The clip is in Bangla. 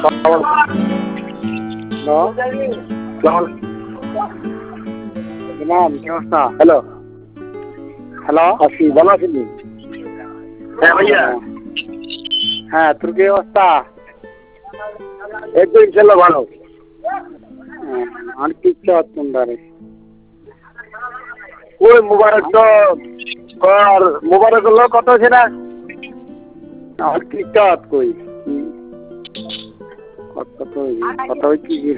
হ্যালো হ্যালো আসি ভালো আছেন? হ্যাঁ ভাইয়া হ্যাঁ, তোর কি অবস্থা? এই তো ইনশাল্লাহ ভালো। আর কিচ্ছু হচ্ছেন ধারে ওই মোবারক তো আর মোবারক হলো কত হয়েছে না? আর কিচ্ছু কই কত হয়েছে